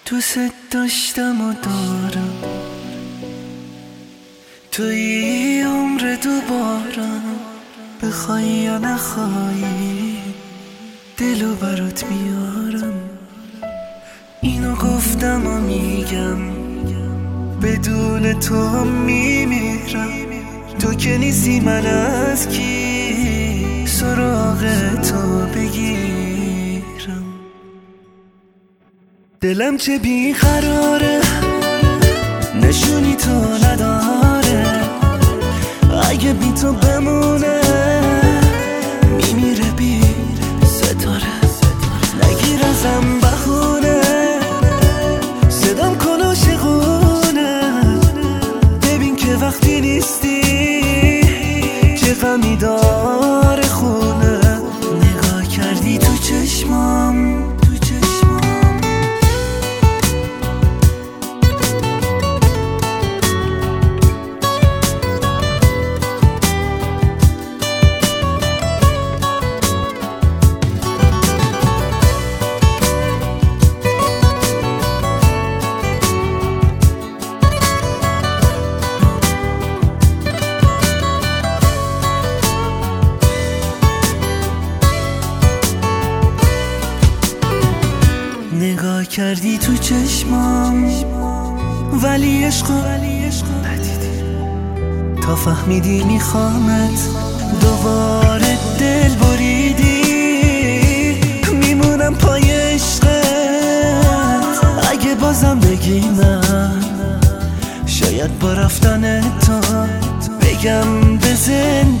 دوست داشتم و دارم، توی عمر دوبارم، بخوای یا نخوای دلو برات میارم. اینو گفتم و میگم بدون تو هم میمیرم. تو که نیستی من از کی سراغ تو بگیرم. دلم چه بیقراره نشونی تو نداره، اگه بی تو بمونه میمیره بی ستاره. نگیر ازم بخونه صدام کن عاشقونه، ببین که وقتی نیستی چه غمی داره خونه. نگاه کردی تو چشمام، نگاه کردی تو چشمام ولی عشقو ندیدی. تا فهمیدی میخوامت دوباره دل بریدی. میمونم پای عشقت اگه بازم بگی نه، شاید با رفتن تو بگم به زندگی